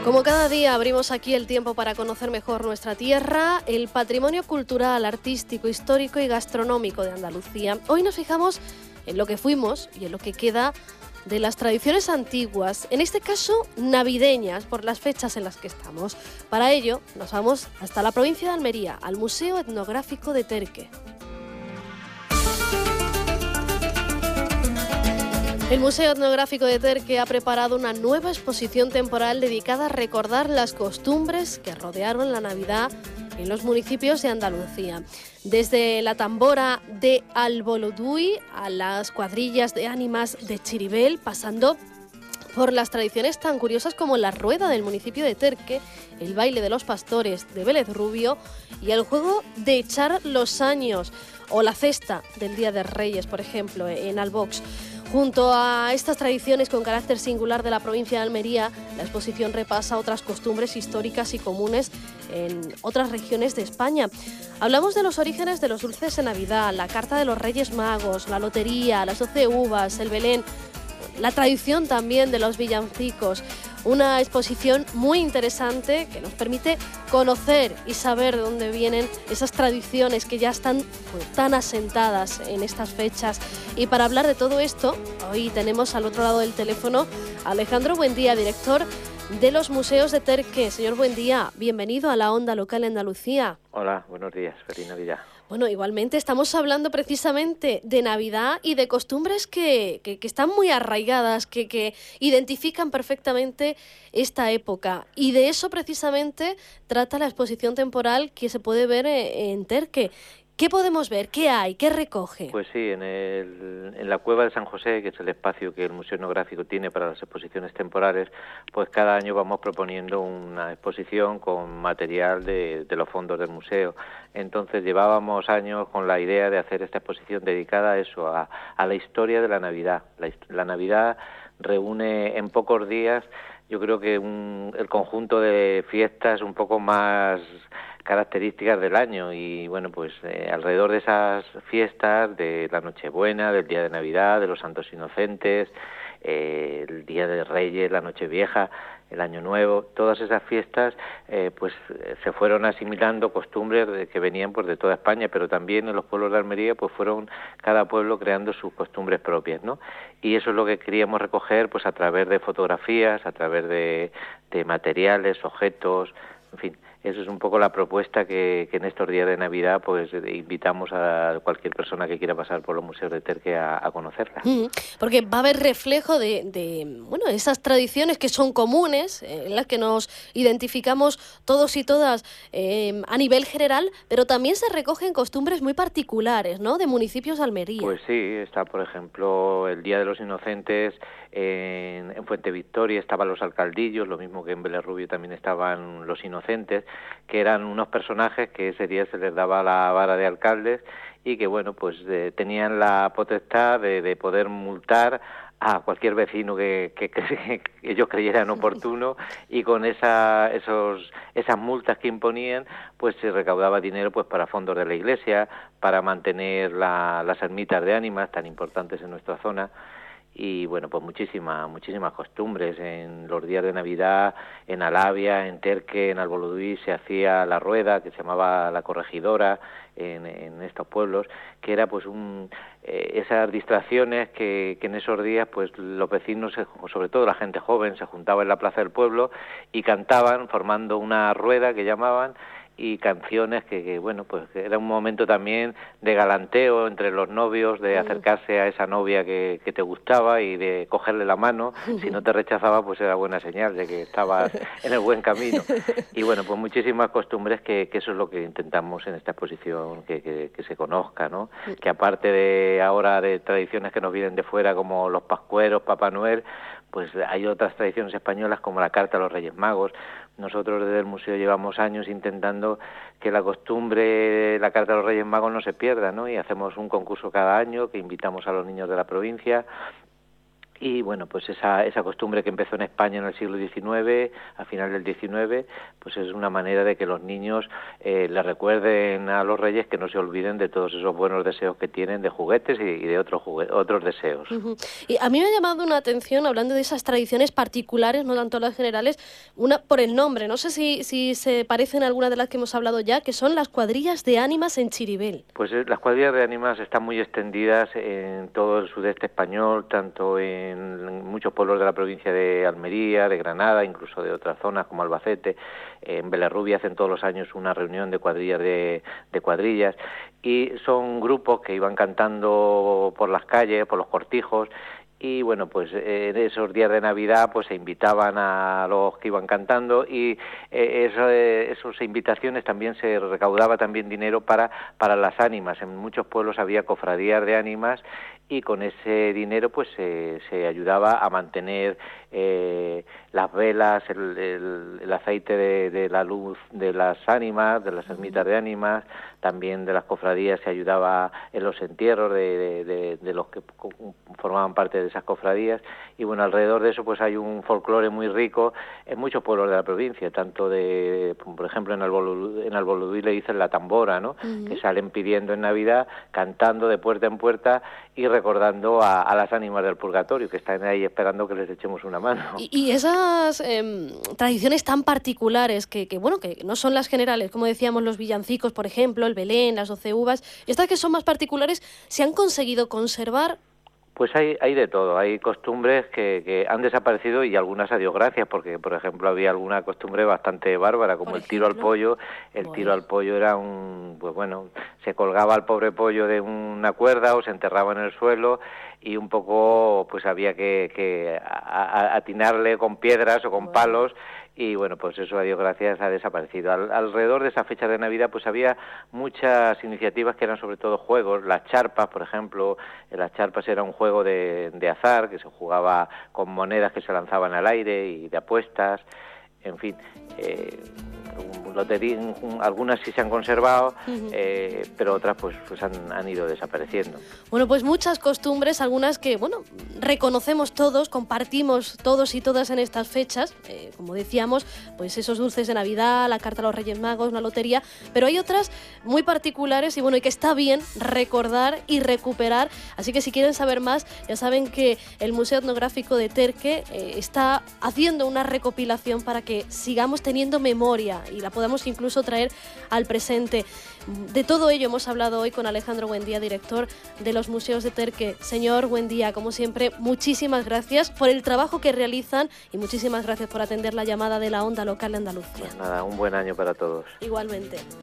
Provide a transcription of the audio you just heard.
Como cada día abrimos aquí el tiempo para conocer mejor nuestra tierra, el patrimonio cultural, artístico, histórico y gastronómico de Andalucía. Hoy nos fijamos en lo que fuimos y en lo que queda de las tradiciones antiguas, en este caso navideñas, por las fechas en las que estamos. Para ello nos vamos hasta la provincia de Almería, al Museo Etnográfico de Terque. El Museo Etnográfico de Terque ha preparado una nueva exposición temporal dedicada a recordar las costumbres que rodearon la Navidad en los municipios de Andalucía. Desde la tambora de Alboloduy a las cuadrillas de ánimas de Chiribel, pasando por las tradiciones tan curiosas como la rueda del municipio de Terque, el baile de los pastores de Vélez Rubio y el juego de echar los años o la cesta del Día de Reyes, por ejemplo, en Albox. Junto a estas tradiciones con carácter singular de la provincia de Almería, la exposición repasa otras costumbres históricas y comunes en otras regiones de España. Hablamos de los orígenes de los dulces de Navidad, la carta de los Reyes Magos, la lotería, las 12 uvas, el Belén, la tradición también de los villancicos. Una exposición muy interesante que nos permite conocer y saber de dónde vienen esas tradiciones que ya están tan asentadas en estas fechas. Y para hablar de todo esto, hoy tenemos al otro lado del teléfono a Alejandro Buendía, director de los museos de Terque. Señor Buendía, bienvenido a la Onda Local en Andalucía. Hola, buenos días, feliz Navidad. Bueno, igualmente estamos hablando precisamente de Navidad y de costumbres que están muy arraigadas, que identifican perfectamente esta época. Y de eso precisamente trata la exposición temporal que se puede ver en Terque. ¿Qué podemos ver? ¿Qué hay? ¿Qué recoge? Pues sí, en la Cueva de San José, que es el espacio que el Museo Etnográfico tiene para las exposiciones temporales, pues cada año vamos proponiendo una exposición con material de los fondos del museo. Entonces llevábamos años con la idea de hacer esta exposición dedicada a eso, a la historia de la Navidad. La Navidad reúne en pocos días, yo creo que el conjunto de fiestas un poco más características del año y bueno, pues alrededor de esas fiestas de la Nochebuena, del Día de Navidad, de los Santos Inocentes, el Día de Reyes, la Nochevieja, el Año Nuevo, todas esas fiestas pues se fueron asimilando costumbres que venían pues de toda España, pero también en los pueblos de Almería pues fueron cada pueblo creando sus costumbres propias, ¿no? Y eso es lo que queríamos recoger pues a través de fotografías, a través de materiales, objetos, en fin. Eso es un poco la propuesta que en estos días de Navidad pues invitamos a cualquier persona que quiera pasar por los museos de Terque a conocerla. Porque va a haber reflejo de esas tradiciones que son comunes, en las que nos identificamos todos y todas a nivel general, pero también se recogen costumbres muy particulares, ¿no?, de municipios de Almería. Pues sí, está por ejemplo el Día de los Inocentes en Fuente Victoria, estaban los alcaldillos, lo mismo que en Vélez Rubio también estaban los inocentes, que eran unos personajes que ese día se les daba la vara de alcaldes y que bueno, pues tenían la potestad de poder multar a cualquier vecino que ellos creyeran oportuno, y con esas multas que imponían pues se recaudaba dinero pues para fondos de la iglesia, para mantener las ermitas de ánimas tan importantes en nuestra zona. Y bueno, pues muchísimas costumbres. En los días de Navidad, en Alavia, en Terque, en Alboloduy se hacía la rueda, que se llamaba la corregidora, en estos pueblos, que era pues esas distracciones que en esos días pues los vecinos, sobre todo la gente joven, se juntaba en la plaza del pueblo y cantaban formando una rueda que llamaban, y canciones que bueno, pues era un momento también de galanteo entre los novios, de acercarse a esa novia que te gustaba y de cogerle la mano. Si no te rechazaba, pues era buena señal de que estabas en el buen camino. Y bueno, pues muchísimas costumbres que eso es lo que intentamos en esta exposición, que se conozca, ¿no? Que aparte de ahora de tradiciones que nos vienen de fuera, como los pascueros, Papá Noel, pues hay otras tradiciones españolas como la carta a los Reyes Magos. Nosotros desde el museo llevamos años intentando que la costumbre, la carta a los Reyes Magos no se pierda, ¿no? Y hacemos un concurso cada año que invitamos a los niños de la provincia Y bueno, pues esa costumbre que empezó en España en el siglo XIX, a final del XIX, pues es una manera de que los niños le recuerden a los reyes que no se olviden de todos esos buenos deseos que tienen de juguetes y de otros deseos. Y a mí me ha llamado una atención, hablando de esas tradiciones particulares, no tanto las generales, una por el nombre, no sé si se parecen a alguna de las que hemos hablado ya, que son las cuadrillas de ánimas en Chiribel. Pues las cuadrillas de ánimas están muy extendidas en todo el sudeste español, tanto en muchos pueblos de la provincia de Almería, de Granada, incluso de otras zonas como Albacete. En Belerrubia hacen todos los años una reunión de cuadrillas de cuadrillas, y son grupos que iban cantando por las calles, por los cortijos. Y bueno, pues en esos días de Navidad pues se invitaban a los que iban cantando, y esas invitaciones también se recaudaba también dinero para las ánimas. En muchos pueblos había cofradías de ánimas, y con ese dinero pues se ayudaba a mantener las velas, el aceite de la luz de las ánimas, de las ermitas de ánimas. También de las cofradías se ayudaba en los entierros de los que formaban parte de esas cofradías. Y bueno, alrededor de eso pues hay un folclore muy rico en muchos pueblos de la provincia, tanto por ejemplo en Alboludí le dicen la tambora, ¿no? Que salen pidiendo en Navidad, cantando de puerta en puerta y recordando a las ánimas del purgatorio, que están ahí esperando que les echemos una mano. Y esas tradiciones tan particulares que no son las generales, como decíamos, los villancicos, por ejemplo, el Belén, las 12 uvas, estas que son más particulares, ¿se han conseguido conservar? Pues hay de todo, hay costumbres que han desaparecido, y algunas a Dios gracias, porque por ejemplo había alguna costumbre bastante bárbara, como el tiro al pollo. Tiro al pollo era se colgaba al pobre pollo de una cuerda o se enterraba en el suelo, y un poco pues había que atinarle con piedras o con palos. Y bueno, pues eso a Dios gracias ha desaparecido. Alrededor de esa fecha de Navidad pues había muchas iniciativas que eran sobre todo juegos. Las charpas, por ejemplo, las charpas era un juego de azar que se jugaba con monedas que se lanzaban al aire y de apuestas. En fin, algunas sí se han conservado, pero otras pues han ido desapareciendo. Bueno, pues muchas costumbres, algunas que reconocemos todos, compartimos todos y todas en estas fechas, como decíamos, pues esos dulces de Navidad, la carta a los Reyes Magos, una lotería, pero hay otras muy particulares y que está bien recordar y recuperar. Así que si quieren saber más, ya saben que el Museo Etnográfico de Terque está haciendo una recopilación para que sigamos teniendo memoria y la podamos incluso traer al presente. De todo ello hemos hablado hoy con Alejandro Buendía, director de los Museos de Terque. Señor Buendía, como siempre, muchísimas gracias por el trabajo que realizan y muchísimas gracias por atender la llamada de la Onda Local de Andalucía. Pues nada, un buen año para todos. Igualmente.